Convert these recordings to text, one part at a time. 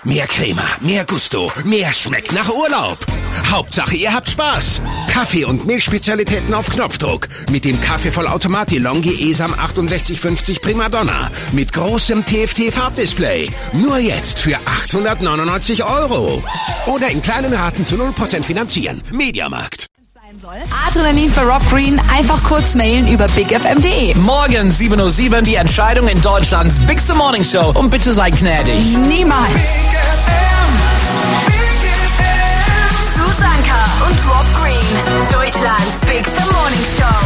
Mehr Crema, mehr Gusto, mehr schmeckt nach Urlaub. Hauptsache, ihr habt Spaß. Kaffee- und Milchspezialitäten auf Knopfdruck. Mit dem Kaffeevollautomat DeLonghi ESAM 6850 Primadonna. Mit großem TFT-Farbdisplay. Nur jetzt für 899 €. Oder in kleinen Raten zu 0% finanzieren. Mediamarkt. Adrenalin für Rob Green, einfach kurz mailen über bigfm.de. Morgen 7:07 Uhr die Entscheidung in Deutschlands Bigste Morning Show. Und bitte sei gnädig. Niemals. Susanka und Rob Green, Deutschlands Bigste Morning Show.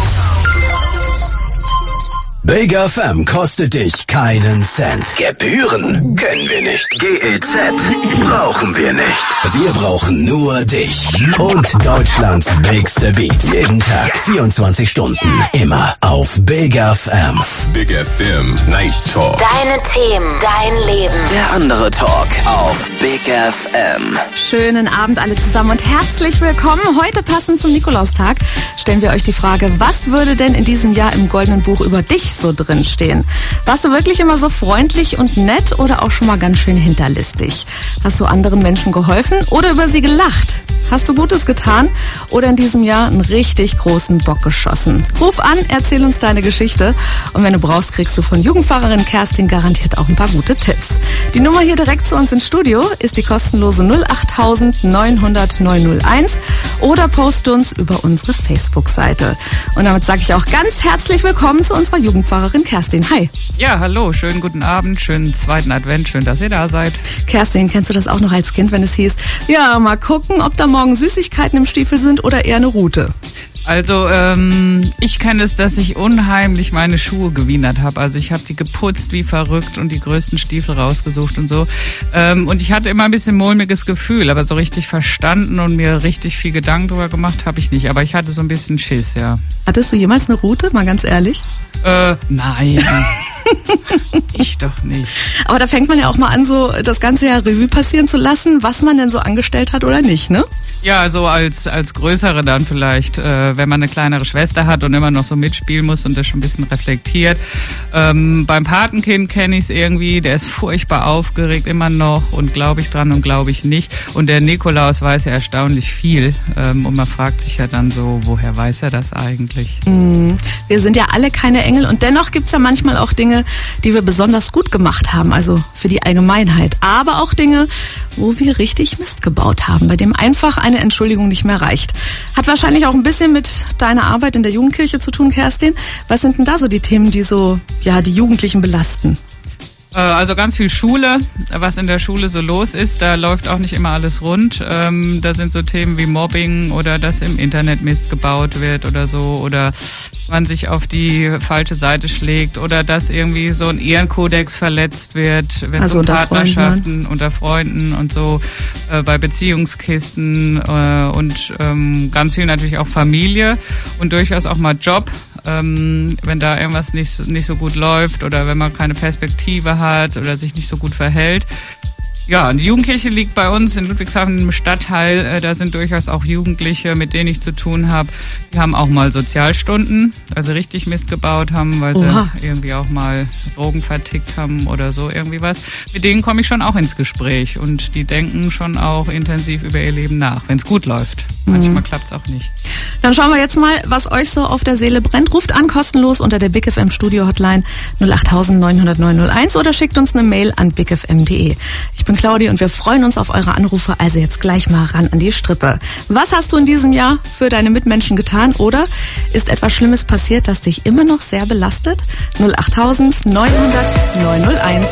Big FM kostet dich keinen Cent. Gebühren können wir nicht. GEZ brauchen wir nicht. Wir brauchen nur dich. Und Deutschlands bigste Beats. Jeden Tag, 24 Stunden. Immer auf Big FM. Big FM Night Talk. Deine Themen, dein Leben. Der andere Talk auf Big FM. Schönen Abend alle zusammen und herzlich willkommen. Heute passend zum Nikolaustag stellen wir euch die Frage, was würde denn in diesem Jahr im Goldenen Buch über dich so drin stehen? Warst du wirklich immer so freundlich und nett oder auch schon mal ganz schön hinterlistig? Hast du anderen Menschen geholfen oder über sie gelacht? Hast du Gutes getan oder in diesem Jahr einen richtig großen Bock geschossen? Ruf an, erzähl uns deine Geschichte und wenn du brauchst, kriegst du von Jugendpfarrerin Kerstin garantiert auch ein paar gute Tipps. Die Nummer hier direkt zu uns ins Studio ist die kostenlose 08000 900 901 oder post uns über unsere Facebook-Seite. Und damit sage ich auch ganz herzlich willkommen zu unserer Jugendpfarrerin Kerstin. Hi. Ja, hallo, schönen guten Abend, schönen zweiten Advent, schön, dass ihr da seid. Kerstin, kennst du das auch noch als Kind, wenn es hieß, ja, mal gucken, ob da morgen Süßigkeiten im Stiefel sind oder eher eine Rute? Also ich kenne es, dass ich unheimlich meine Schuhe gewienert habe. Also ich habe die geputzt wie verrückt und die größten Stiefel rausgesucht und so. Und ich hatte immer ein bisschen mulmiges Gefühl, aber so richtig verstanden und mir richtig viel Gedanken drüber gemacht habe ich nicht. Aber ich hatte so ein bisschen Schiss, ja. Hattest du jemals eine Rute, mal ganz ehrlich? Nein. Ich doch nicht. Aber da fängt man ja auch mal an, so das ganze Jahr Revue passieren zu lassen, was man denn so angestellt hat oder nicht, ne? Ja, so als Größere dann vielleicht, wenn man eine kleinere Schwester hat und immer noch so mitspielen muss und das schon ein bisschen reflektiert. Beim Patenkind kenne ich es irgendwie, der ist furchtbar aufgeregt immer noch und glaube ich dran und glaube ich nicht. Und der Nikolaus weiß ja erstaunlich viel und man fragt sich ja dann so, woher weiß er das eigentlich? Wir sind ja alle keine Engel und dennoch gibt's ja manchmal auch Dinge, die wir besonders gut gemacht haben, also für die Allgemeinheit. Aber auch Dinge, wo wir richtig Mist gebaut haben, bei dem einfach eine Entschuldigung nicht mehr reicht. Hat wahrscheinlich auch ein bisschen mit deiner Arbeit in der Jugendkirche zu tun, Kerstin. Was sind denn da so die Themen, die so, ja, die Jugendlichen belasten? Also ganz viel Schule, was in der Schule so los ist, da läuft auch nicht immer alles rund. Da sind so Themen wie Mobbing oder dass im Internet Mist gebaut wird oder so oder man sich auf die falsche Seite schlägt oder dass irgendwie so ein Ehrenkodex verletzt wird, wenn also so Partnerschaften unter Freunden und so bei Beziehungskisten und ganz viel natürlich auch Familie und durchaus auch mal Job. Wenn da irgendwas nicht so gut läuft oder wenn man keine Perspektive hat oder sich nicht so gut verhält. Ja, die Jugendkirche liegt bei uns in Ludwigshafen im Stadtteil. Da sind durchaus auch Jugendliche, mit denen ich zu tun habe. Die haben auch mal Sozialstunden, also richtig Mist gebaut haben, weil sie irgendwie auch mal Drogen vertickt haben oder so irgendwie was. Mit denen komme ich schon auch ins Gespräch und die denken schon auch intensiv über ihr Leben nach, wenn es gut läuft. Manchmal klappt's auch nicht. Dann schauen wir jetzt mal, was euch so auf der Seele brennt. Ruft an, kostenlos unter der Big FM Studio Hotline 08000 900 901 oder schickt uns eine Mail an bigfm.de. Ich bin Claudi und wir freuen uns auf eure Anrufe, also jetzt gleich mal ran an die Strippe. Was hast du in diesem Jahr für deine Mitmenschen getan oder ist etwas Schlimmes passiert, das dich immer noch sehr belastet? 08000 900 901.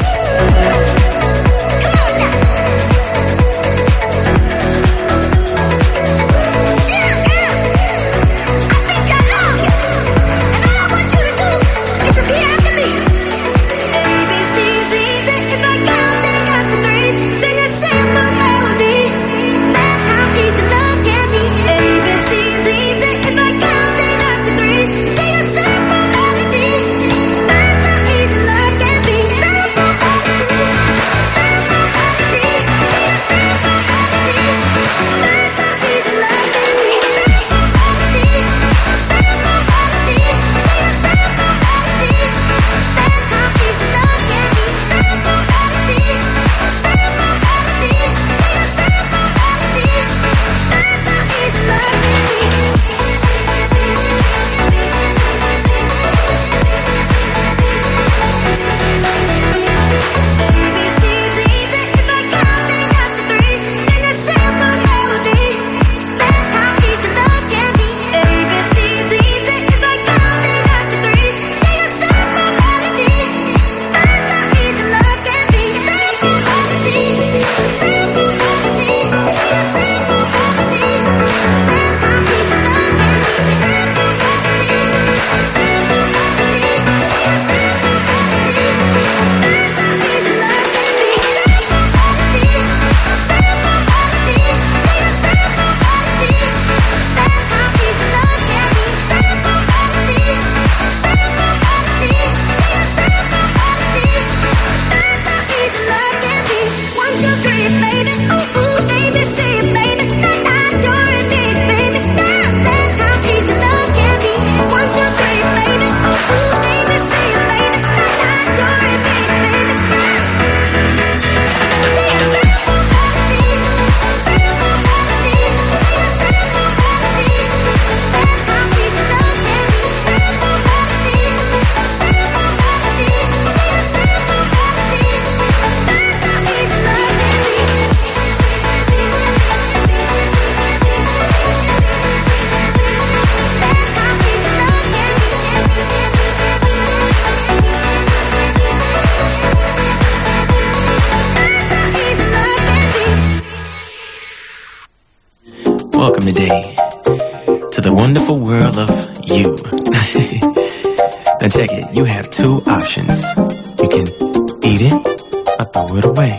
Welcome today to the wonderful world of you. Now check it. You have two options. You can eat it or throw it away.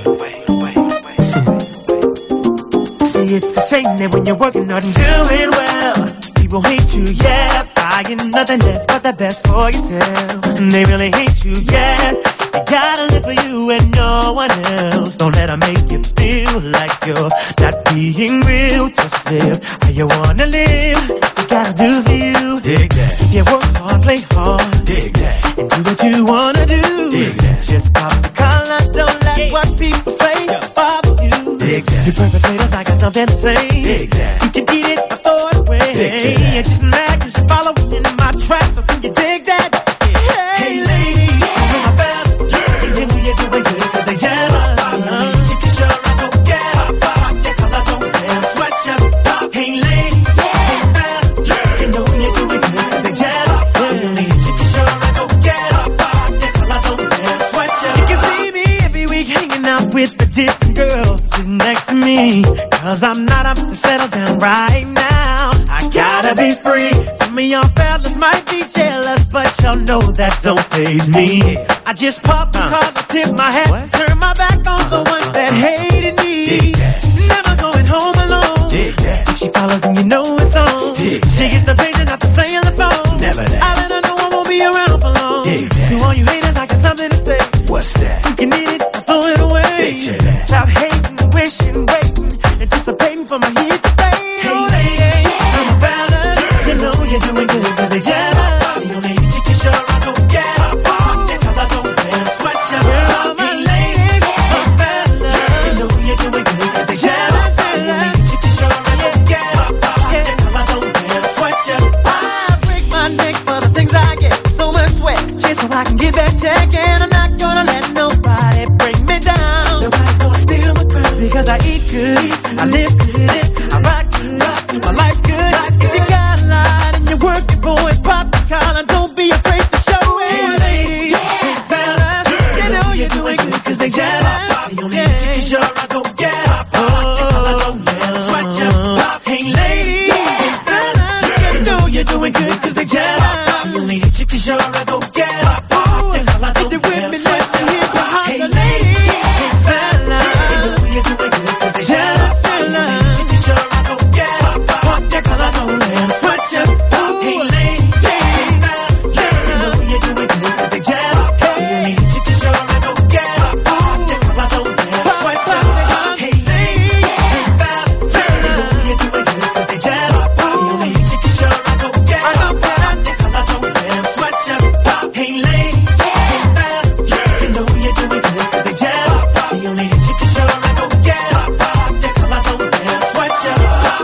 See, it's a shame that when you're working hard and doing well, people hate you, yeah, buying nothing less but the best for yourself. And they really hate you, yeah. You gotta live for you and no one else. Don't let them make you feel like you're not being real. Just live how you wanna live. You gotta do for you. Dig that. If you work hard, play hard. Dig that. And do what you wanna do. Dig that. Just pop the collar. Don't let what people say bother you. Dig that. You perpetrators, I got something to say. Dig that. You can eat it or throw it away. Dig that. And just mad cause you're following in my tracks. So can you dig that? Hey ladies, you're my fellas. And when you're doing good cause they jealous. You can sure I go get up. That color don't wear sweat you. Hey ladies, hey fellas. You know when you're doing good cause they jealous. You can sure I go get up. That color don't wear sweat you. You can see me every week hanging out with the different girls sitting next to me. Cause I'm not up to settle down right now. I gotta be free. Some of y'all fellas might be jealous, but y'all know that don't faze me. I just pop the collar, tip my hat, turn my back on the ones that hated me. Never going home alone. If she follows, then you know it's on. She gets the page and not to say on the phone. Never that. I let her know I won't be around for long. To all you haters, I got something to say. What's that? You can eat it or throw it away. Stop hating, wishing, waiting, anticipating for my hit to fade. Hey lady, I'm a fella. You know you're doing good cause they jealous. The only chicken sure I go get up. That color don't wear sweat you. Well, my lady, I'm a fella. You know you're doing good cause they jealous. The only chicken sure I go get up. That color don't wear sweat you. I break my neck for the things I get. So much sweat, just so I can get that check. And I'm not gonna let nobody bring me down. Nobody's gonna steal my crown because I eat good, I live good, I rock good, my life's good. If you got a lot and you're working for it, pop the collar, don't be afraid to show it. Hey lady, hey fella, you know you're doing good cause they jealous. The only chicken sure I go get up. I don't let them sweat you. Hey lady, hey fella, you know you're doing good cause they jealous. The only chicken sure I go get up. If they with me, let you hear behind. Hey lady, hey fella, you know you're doing good cause they jealous. Chicken sure I go get up. That color don't let them sweat you. Hey lady, hey fella, you know you're doing good cause they jealous. Hey chicken sure I go get up. That color don't let them sweat you. Hey lady, hey fella, you know you're doing good cause they jealous. Hey chicken sure I go get up. That color don't let them sweat you. Hey lady, hey fella, you know you're doing good cause they jealous. The only chicken sure I go get up. That color don't let them sweat you.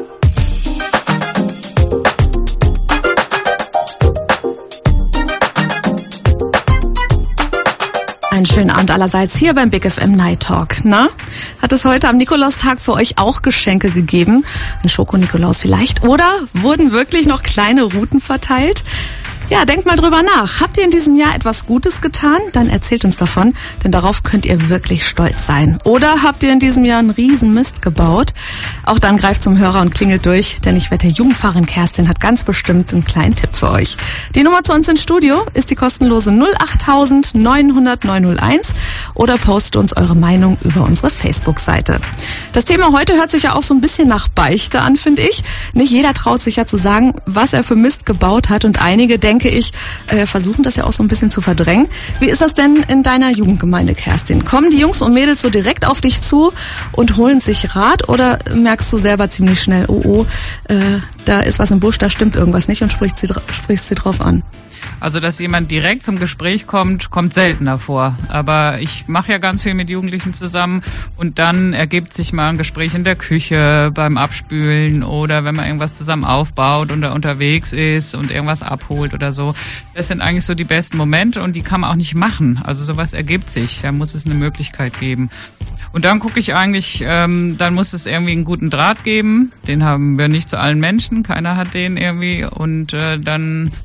Einen schönen Abend allerseits hier beim Big FM Night Talk. Na, hat es heute am Nikolaustag für euch auch Geschenke gegeben? Ein Schoko-Nikolaus vielleicht? Oder wurden wirklich noch kleine Routen verteilt? Ja, denkt mal drüber nach. Habt ihr in diesem Jahr etwas Gutes getan? Dann erzählt uns davon, denn darauf könnt ihr wirklich stolz sein. Oder habt ihr in diesem Jahr einen riesen Mist gebaut? Auch dann greift zum Hörer und klingelt durch, denn ich wette, Jugendfahrerin Kerstin hat ganz bestimmt einen kleinen Tipp für euch. Die Nummer zu uns ins Studio ist die kostenlose 08000 900 901 oder postet uns eure Meinung über unsere Facebook-Seite. Das Thema heute hört sich ja auch so ein bisschen nach Beichte an, finde ich. Nicht jeder traut sich ja zu sagen, was er für Mist gebaut hat, und einige, denke ich, versuchen das ja auch so ein bisschen zu verdrängen. Wie ist das denn in deiner Jugendgemeinde, Kerstin? Kommen die Jungs und Mädels so direkt auf dich zu und holen sich Rat, oder merkst du selber ziemlich schnell, da ist was im Busch, da stimmt irgendwas nicht, und sprichst sie drauf an? Also, dass jemand direkt zum Gespräch kommt seltener vor. Aber ich mache ja ganz viel mit Jugendlichen zusammen, und dann ergibt sich mal ein Gespräch in der Küche beim Abspülen oder wenn man irgendwas zusammen aufbaut und da unterwegs ist und irgendwas abholt oder so. Das sind eigentlich so die besten Momente, und die kann man auch nicht machen. Also sowas ergibt sich. Da muss es eine Möglichkeit geben. Und dann gucke ich eigentlich, dann muss es irgendwie einen guten Draht geben. Den haben wir nicht zu allen Menschen. Keiner hat den irgendwie. Und dann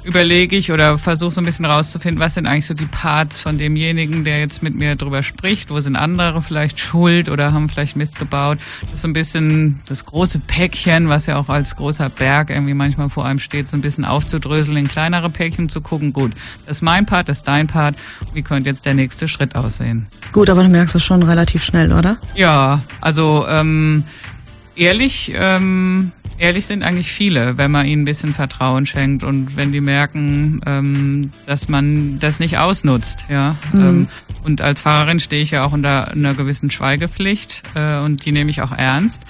überlege ich oder versuche so ein bisschen rauszufinden, was sind eigentlich so die Parts von demjenigen, der jetzt mit mir drüber spricht, wo sind andere vielleicht schuld oder haben vielleicht Mist gebaut. Das ist so ein bisschen das große Päckchen, was ja auch als großer Berg irgendwie manchmal vor einem steht, so ein bisschen aufzudröseln, in kleinere Päckchen zu gucken, gut, das ist mein Part, das ist dein Part, wie könnte jetzt der nächste Schritt aussehen? Gut, aber du merkst es schon relativ schnell, oder? Ja, also ehrlich sind eigentlich viele, wenn man ihnen ein bisschen Vertrauen schenkt und wenn die merken, dass man das nicht ausnutzt, ja. Und als Fahrerin stehe ich ja auch unter einer gewissen Schweigepflicht und die nehme ich auch ernst.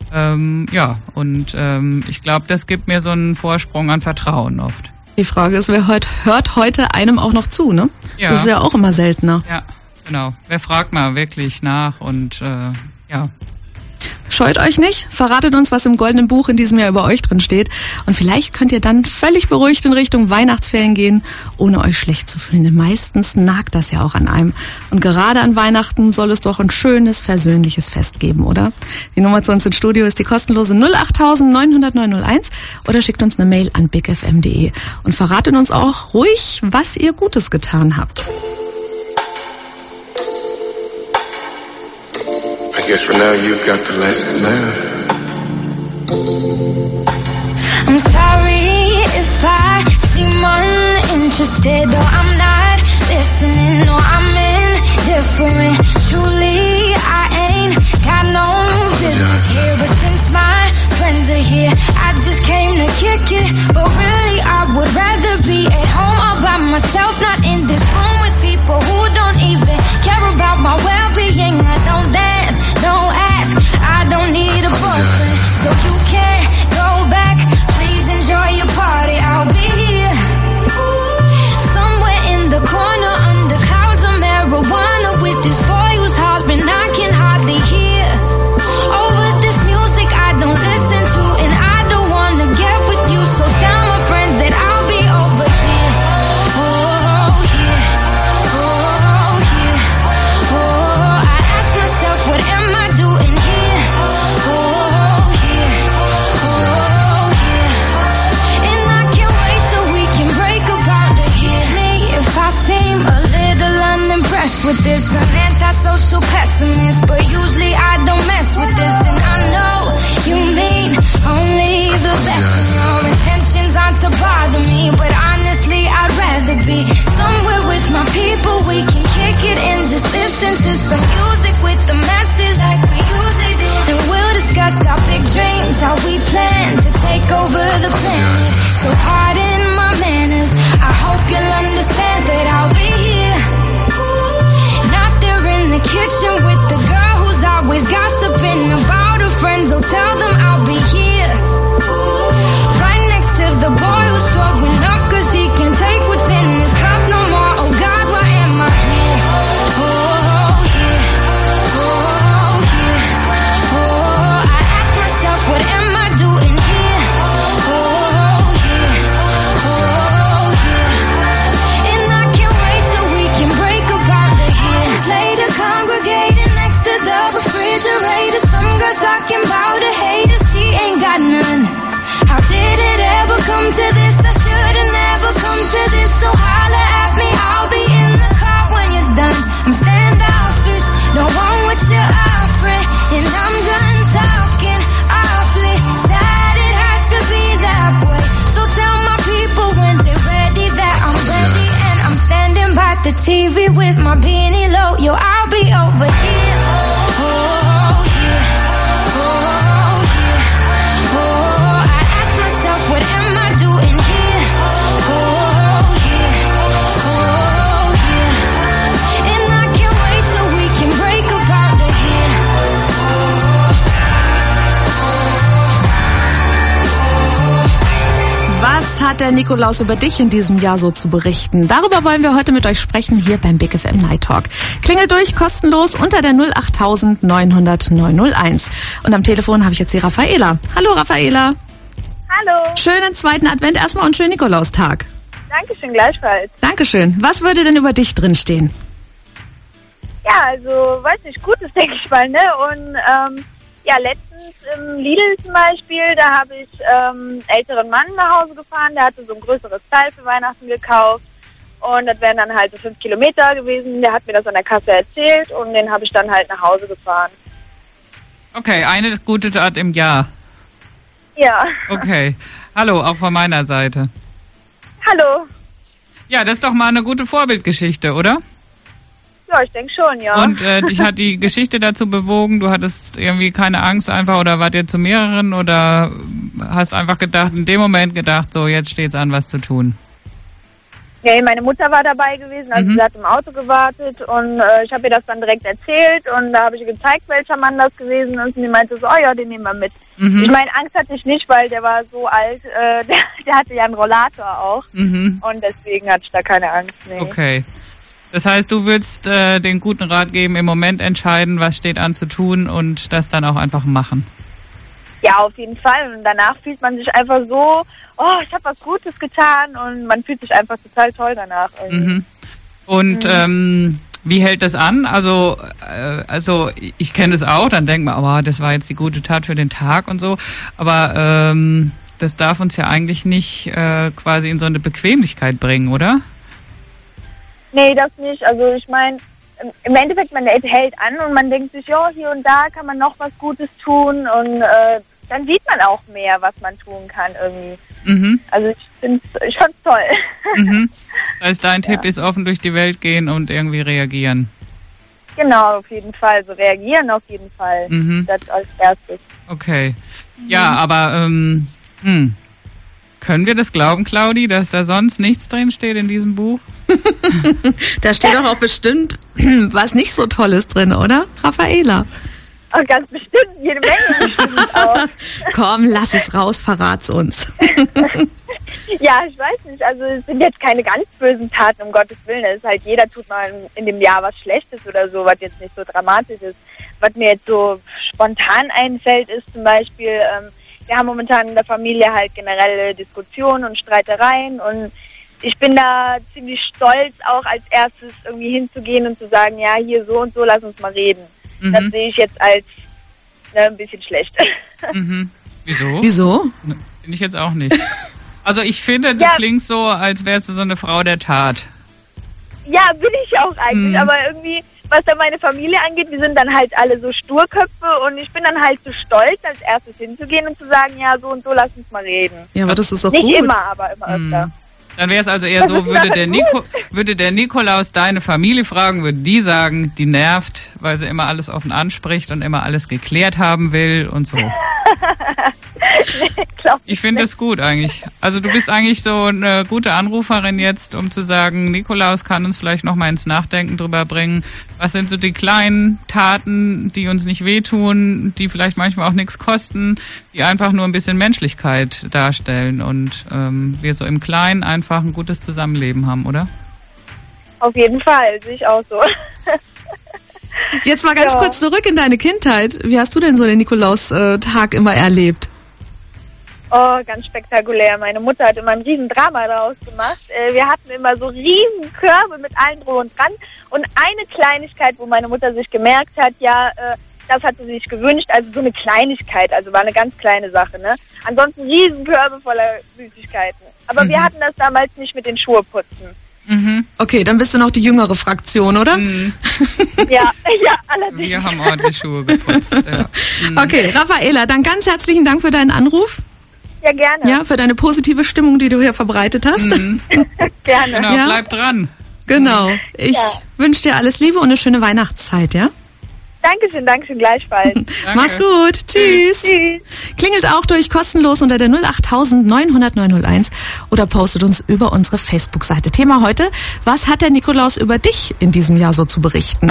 Ich glaube, das gibt mir so einen Vorsprung an Vertrauen oft. Die Frage ist, wer hört heute einem auch noch zu, ne? Ja. Das ist ja auch immer seltener. Ja, genau. Wer fragt mal wirklich nach und ja. Scheut euch nicht, verratet uns, was im Goldenen Buch in diesem Jahr über euch drin steht. Und vielleicht könnt ihr dann völlig beruhigt in Richtung Weihnachtsferien gehen, ohne euch schlecht zu fühlen. Denn meistens nagt das ja auch an einem. Und gerade an Weihnachten soll es doch ein schönes, versöhnliches Fest geben, oder? Die Nummer zu uns ins Studio ist die kostenlose 08000 900 901 oder schickt uns eine Mail an bigfm.de. Und verratet uns auch ruhig, was ihr Gutes getan habt. I guess for now you got the last laugh. I'm sorry if I seem uninterested or I'm not listening or I'm indifferent. Truly, I ain't got no business here, but since my friends are here, I just came to kick it. But really, I would rather be at home all by myself, not in this room with people who don't even care about my well-being. I don't dance, don't ask, I don't need a boyfriend, so you can't go back. Please enjoy your party, I'll be here somewhere in the corner under clouds of marijuana with this boy who's hollering I can hardly hear over this music I don't listen to, and I don't wanna get with you, so tell my friends that I'll be over here. Oh yeah, oh yeah, oh, I ask myself what am I doing here? Oh yeah, oh yeah, and I can't wait till we can break up out of here. Me, if I seem a little unimpressed with this, an antisocial pessimist, but usually I don't mess with this, and I know you mean only the best, and your intentions aren't to bother me, but honestly I'd rather be somewhere with my people. We can kick it and just listen to some music with the message like we usually do, and we'll discuss our big dreams, how we plan to take over the planet. So pardon my manners, I hope you'll understand that I'll be here, not there in the kitchen with the girl who's always gossiping about her friends. Oh, tell them I'll be here right next to the boy who's throwing up cause he can't take what's in his cup no more. Oh God, why am I here? Oh yeah, oh yeah, oh, I ask myself what am I doing here? Oh yeah, oh yeah, and I can't wait till we can break up out of here. Later congregating next to the refrigerator, some girl talking about a hater, she ain't got none. How did it ever come to this? I should've never come to this, so holla at me, I'll be in the car when you're done. I'm standoffish, no one with your offering, and I'm done talking awfully sad it had to be that way, so tell my people when they're ready that I'm ready, and I'm standing by the TV with my beanie low, yo, I'll be over here. Oh yeah, oh yeah, oh, I ask myself what am I doing here? Oh yeah, oh yeah, and I can't wait till we can break up out of here. Was hat der Nikolaus über dich in diesem Jahr so zu berichten? Darüber wollen wir heute mit euch sprechen hier beim Big FM Night Talk. Klingelt durch, kostenlos unter der 08000 900 901. Und am Telefon habe ich jetzt die Raffaela. Hallo Raffaela. Hallo. Schönen zweiten Advent erstmal und schönen Nikolaustag. Dankeschön, gleichfalls. Dankeschön. Was würde denn über dich drinstehen? Ja, also, weiß nicht, Gutes, denke ich mal, ne? Und, ja, letztens letztens im Lidl zum Beispiel, da habe ich älteren Mann nach Hause gefahren, der hatte so ein größeres Teil für Weihnachten gekauft und das wären dann halt so 5 Kilometer gewesen. Der hat mir das an der Kasse erzählt und den habe ich dann halt nach Hause gefahren. Okay, eine gute Tat im Jahr. Ja. Okay. Hallo, auch von meiner Seite. Hallo. Ja, das ist doch mal eine gute Vorbildgeschichte, oder? Ja, ich denke schon, ja. Und dich hat die Geschichte dazu bewogen, du hattest irgendwie keine Angst einfach oder wart ihr zu mehreren oder hast einfach gedacht, in dem Moment gedacht, so jetzt steht's an, was zu tun? Nee, meine Mutter war dabei gewesen, also sie hat im Auto gewartet und ich habe ihr das dann direkt erzählt und da habe ich ihr gezeigt, welcher Mann das gewesen ist und sie meinte so, oh ja, den nehmen wir mit. Ich meine, Angst hatte ich nicht, weil der war so alt, der hatte ja einen Rollator auch und deswegen hatte ich da keine Angst. Nee. Okay. Das heißt, du würdest den guten Rat geben, im Moment entscheiden, was steht an zu tun und das dann auch einfach machen. Ja, auf jeden Fall. Und danach fühlt man sich einfach so, oh, ich habe was Gutes getan und man fühlt sich einfach total toll danach. Und wie hält das an? Also ich kenne es auch, dann denkt man, oh, das war jetzt die gute Tat für den Tag und so. Aber das darf uns ja eigentlich nicht quasi in so eine Bequemlichkeit bringen, oder? Nee, das nicht. Also ich meine, im Endeffekt, man hält an und man denkt sich, ja, hier und da kann man noch was Gutes tun und dann sieht man auch mehr, was man tun kann irgendwie. Also ich finde es schon toll. Das heißt, dein Tipp ist offen durch die Welt gehen und irgendwie reagieren. Genau, auf jeden Fall. So reagieren auf jeden Fall. Das als erstes. Okay. Ja, aber können wir das glauben, Claudi, dass da sonst nichts drin steht in diesem Buch? Da steht doch auch bestimmt was nicht so Tolles drin, oder, Raffaela? Ach, ganz bestimmt, jede Menge bestimmt auch. Komm, lass es raus, verrat's uns. Ja, ich weiß nicht, also es sind jetzt keine ganz bösen Taten, um Gottes Willen. Es ist halt, jeder tut mal in dem Jahr was Schlechtes oder so, was jetzt nicht so dramatisch ist. Was mir jetzt so spontan einfällt, ist zum Beispiel, wir haben momentan in der Familie halt generelle Diskussionen und Streitereien und ich bin da ziemlich stolz, auch als erstes irgendwie hinzugehen und zu sagen, ja, hier so und so, lass uns mal reden. Das sehe ich jetzt als ein bisschen schlecht. Wieso? Finde ich jetzt auch nicht. Also ich finde, du klingst so, als wärst du so eine Frau der Tat. Ja, bin ich auch eigentlich, aber irgendwie, was da meine Familie angeht, wir sind dann halt alle so Sturköpfe und ich bin dann halt so stolz, als erstes hinzugehen und zu sagen, ja, so und so, lass uns mal reden. Ja, aber das ist doch nicht gut. Nicht immer, aber immer öfter. Dann wäre es also eher so, würde der Nikolaus deine Familie fragen, würde die sagen, die nervt, weil sie immer alles offen anspricht und immer alles geklärt haben will und so. Ich finde das gut eigentlich. Also du bist eigentlich so eine gute Anruferin jetzt, um zu sagen, Nikolaus kann uns vielleicht noch mal ins Nachdenken drüber bringen. Was sind so die kleinen Taten, die uns nicht wehtun, die vielleicht manchmal auch nichts kosten, die einfach nur ein bisschen Menschlichkeit darstellen und wir so im Kleinen einfach ein gutes Zusammenleben haben, oder? Auf jeden Fall, sehe ich auch so. Jetzt mal ganz kurz zurück in deine Kindheit. Wie hast du denn so den Nikolaustag immer erlebt? Oh, ganz spektakulär. Meine Mutter hat immer ein riesen Drama daraus gemacht. Wir hatten immer so riesen Körbe mit allen drum und dran. Und eine Kleinigkeit, wo meine Mutter sich gemerkt hat, das hat sie sich gewünscht. Also so eine Kleinigkeit, also war eine ganz kleine Sache, ne? Ansonsten riesen Körbe voller Süßigkeiten. Aber wir hatten das damals nicht mit den Schuheputzen. Okay, dann bist du noch die jüngere Fraktion, oder? Ja, allerdings. Wir haben ordentlich Schuhe geputzt. Ja. Okay, Raffaela, dann ganz herzlichen Dank für deinen Anruf. Ja, gerne. Ja, für deine positive Stimmung, die du hier verbreitet hast. Gerne. Genau, Ja? bleib dran. Genau. Ich wünsche dir alles Liebe und eine schöne Weihnachtszeit, ja? Dankeschön, gleichfalls. Mach's gut. Tschüss. Klingelt auch durch kostenlos unter der 08000 900 901 oder postet uns über unsere Facebook-Seite. Thema heute, was hat der Nikolaus über dich in diesem Jahr so zu berichten?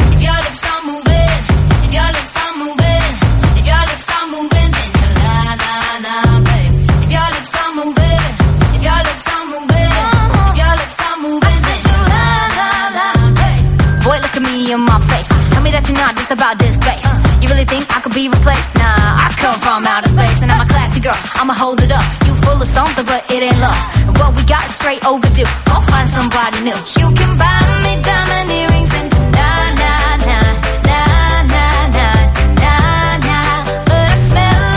Boy, look at me in my face. Tell me that you're not just about this bass. You really think I could be replaced? Nah, I come from outer space and I'm a classy girl. I'ma hold it up. You full of something, but it ain't love. And what we got is straight overdue. Go find somebody new. You can buy me diamond earrings and na na na na na na na na. But I smell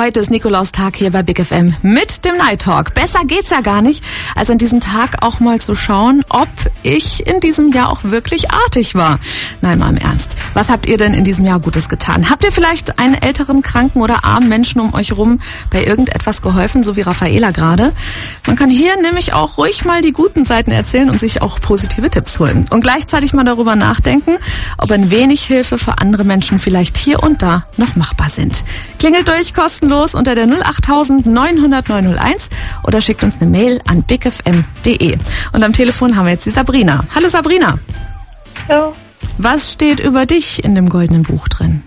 Heute ist Nikolaustag hier bei Big FM mit dem Night Talk. Besser geht's ja gar nicht, als an diesem Tag auch mal zu schauen, ob ich in diesem Jahr auch wirklich artig war. Nein, mal im Ernst. Was habt ihr denn in diesem Jahr Gutes getan? Habt ihr vielleicht einen älteren, kranken oder armen Menschen um euch rum bei irgendetwas geholfen, so wie Raffaela gerade? Man kann hier nämlich auch ruhig mal die guten Seiten erzählen und sich auch positive Tipps holen. Und gleichzeitig mal darüber nachdenken, ob ein wenig Hilfe für andere Menschen vielleicht hier und da noch machbar sind. Klingelt durch, kostenlos unter der 08000 900 901 oder schickt uns eine Mail an bigfm.de. Und am Telefon haben wir jetzt die Sabrina. Hallo Sabrina. Hallo. Was steht über dich in dem goldenen Buch drin?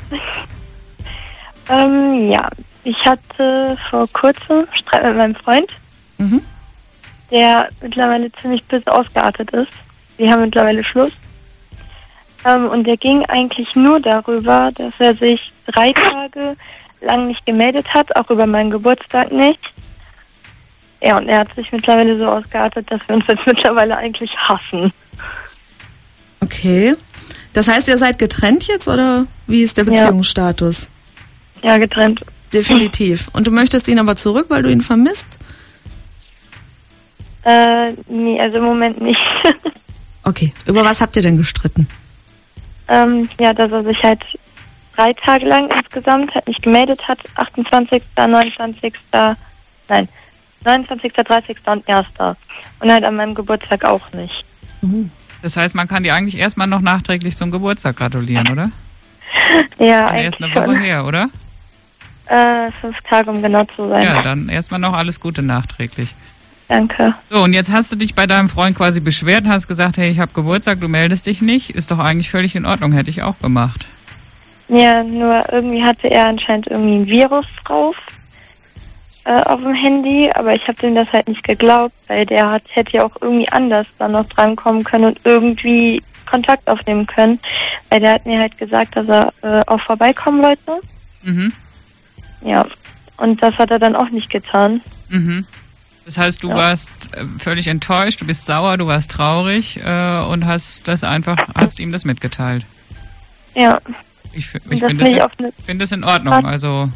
Ja, ich hatte vor kurzem Streit mit meinem Freund, der mittlerweile ziemlich böse ausgeartet ist. Wir haben mittlerweile Schluss. Und der ging eigentlich nur darüber, dass er sich 3 Tage lang nicht gemeldet hat, auch über meinen Geburtstag nicht. Ja, und er hat sich mittlerweile so ausgeartet, dass wir uns jetzt mittlerweile eigentlich hassen. Okay. Das heißt, ihr seid getrennt jetzt oder wie ist der Beziehungsstatus? Ja, getrennt. Definitiv. Und du möchtest ihn aber zurück, weil du ihn vermisst? Nee, also im Moment nicht. Okay. Über was habt ihr denn gestritten? Ja, dass er sich halt 3 Tage lang insgesamt halt nicht gemeldet hat. 28., 29., 30. und 1. Und halt an meinem Geburtstag auch nicht. Das heißt, man kann dir eigentlich erstmal noch nachträglich zum Geburtstag gratulieren, oder? Ja, dann erst eine Woche schon. her, oder? 5 Tage, um genau zu sein. Ja, dann erstmal noch alles Gute nachträglich. Danke. So, und jetzt hast du dich bei deinem Freund quasi beschwert und hast gesagt, hey, ich habe Geburtstag, du meldest dich nicht. Ist doch eigentlich völlig in Ordnung, hätte ich auch gemacht. Ja, nur irgendwie hatte er anscheinend irgendwie ein Virus drauf auf dem Handy, aber ich habe dem das halt nicht geglaubt, weil der hätte ja auch irgendwie anders dann noch drankommen können und irgendwie Kontakt aufnehmen können, weil der hat mir halt gesagt, dass er auch vorbeikommen wollte. Ja, und das hat er dann auch nicht getan. Das heißt, du warst völlig enttäuscht, du bist sauer, du warst traurig und hast ihm das mitgeteilt. Ja. Ich finde das in Ordnung. Also,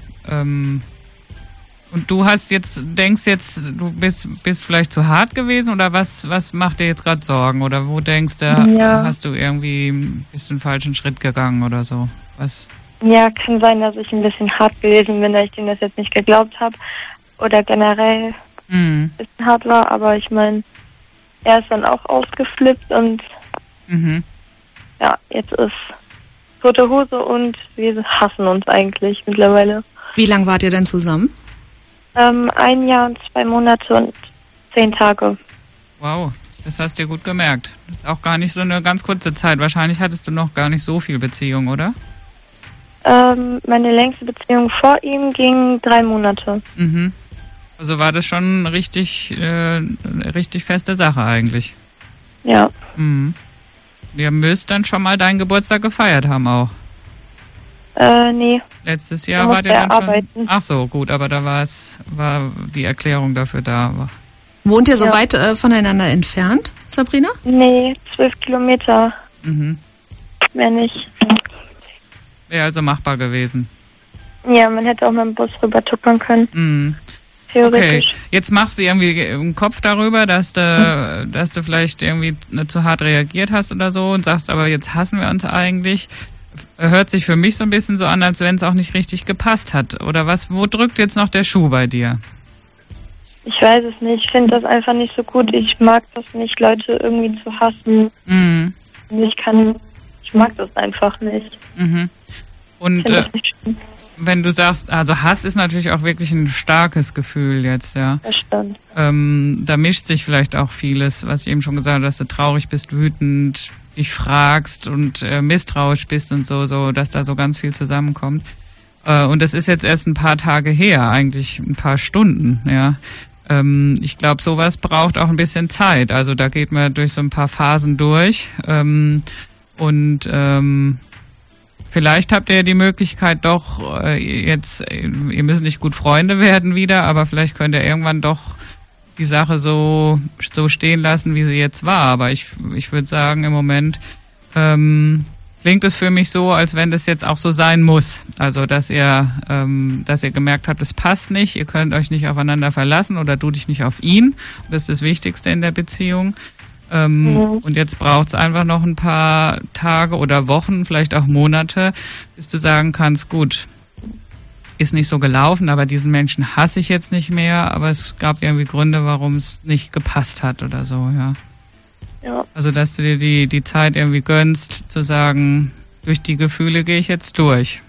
und du denkst jetzt, du bist vielleicht zu hart gewesen oder was macht dir jetzt gerade Sorgen? Oder wo denkst du, bist du einen falschen Schritt gegangen oder so? Was? Ja, kann sein, dass ich ein bisschen hart gewesen bin, dass ich dem das jetzt nicht geglaubt habe. Oder generell ein bisschen hart war, aber ich meine, er ist dann auch ausgeflippt und ja, jetzt ist tote Hose und wir hassen uns eigentlich mittlerweile. Wie lange wart ihr denn zusammen? 1 Jahr und 2 Monate und 10 Tage. Wow, das hast du dir gut gemerkt. Das ist auch gar nicht so eine ganz kurze Zeit. Wahrscheinlich hattest du noch gar nicht so viel Beziehung, oder? Meine längste Beziehung vor ihm ging 3 Monate. Also war das schon richtig feste Sache eigentlich. Ja. Ihr müsst dann schon mal deinen Geburtstag gefeiert haben auch. Nee. Letztes Jahr wart ihr dann schon... Ach so, gut, aber da war die Erklärung dafür da. Wohnt ihr so weit voneinander entfernt, Sabrina? Nee, 12 Kilometer. Mehr nicht. Wäre also machbar gewesen. Ja, man hätte auch mit dem Bus rüber tuckern können. Okay, jetzt machst du irgendwie im Kopf darüber, dass du vielleicht irgendwie zu hart reagiert hast oder so und sagst, aber jetzt hassen wir uns eigentlich. Hört sich für mich so ein bisschen so an, als wenn es auch nicht richtig gepasst hat. Oder wo drückt jetzt noch der Schuh bei dir? Ich weiß es nicht. Ich finde das einfach nicht so gut. Ich mag das nicht, Leute irgendwie zu hassen. Ich mag das einfach nicht. Und wenn du sagst, also Hass ist natürlich auch wirklich ein starkes Gefühl jetzt, ja. Das stimmt. Da mischt sich vielleicht auch vieles, was ich eben schon gesagt habe, dass du traurig bist, wütend, dich fragst und misstrauisch bist und so, dass da so ganz viel zusammenkommt. Und das ist jetzt erst ein paar Tage her, eigentlich ein paar Stunden, ja. Ich glaube, sowas braucht auch ein bisschen Zeit. Also da geht man durch so ein paar Phasen durch vielleicht habt ihr die Möglichkeit doch jetzt, ihr müsst nicht gut Freunde werden wieder, aber vielleicht könnt ihr irgendwann doch die Sache so stehen lassen, wie sie jetzt war. Aber ich würde sagen, im Moment klingt es für mich so, als wenn das jetzt auch so sein muss. Also, dass ihr gemerkt habt, es passt nicht, ihr könnt euch nicht aufeinander verlassen oder du dich nicht auf ihn. Das ist das Wichtigste in der Beziehung. Und jetzt braucht es einfach noch ein paar Tage oder Wochen, vielleicht auch Monate, bis du sagen kannst, gut, ist nicht so gelaufen, aber diesen Menschen hasse ich jetzt nicht mehr, aber es gab irgendwie Gründe, warum es nicht gepasst hat oder so, ja. Ja. Also, dass du dir die Zeit irgendwie gönnst, zu sagen, durch die Gefühle gehe ich jetzt durch.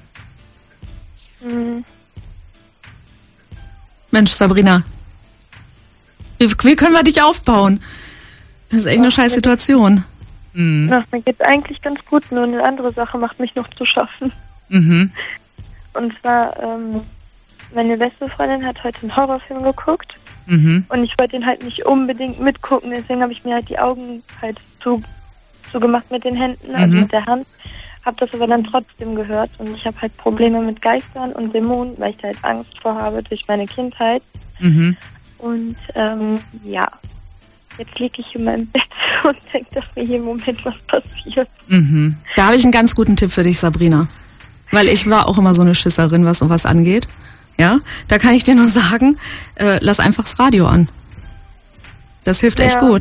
Mensch, Sabrina, wie können wir dich aufbauen? Das ist echt eine scheiß Situation. Ach, mir geht's eigentlich ganz gut, nur eine andere Sache macht mich noch zu schaffen. Mhm. Und zwar, meine beste Freundin hat heute einen Horrorfilm geguckt. Mhm. Und ich wollte den halt nicht unbedingt mitgucken, deswegen habe ich mir halt die Augen halt zugemacht mit den Händen, also mit der Hand. Habe das aber dann trotzdem gehört und ich habe halt Probleme mit Geistern und Dämonen, weil ich da halt Angst vor habe durch meine Kindheit. Mhm. Und ja, jetzt liege ich in meinem Bett und denke, dass mir hier im Moment was passiert. Mhm. Da habe ich einen ganz guten Tipp für dich, Sabrina. Weil ich war auch immer so eine Schisserin, was sowas angeht. Ja, da kann ich dir nur sagen, lass einfach das Radio an. Das hilft echt gut.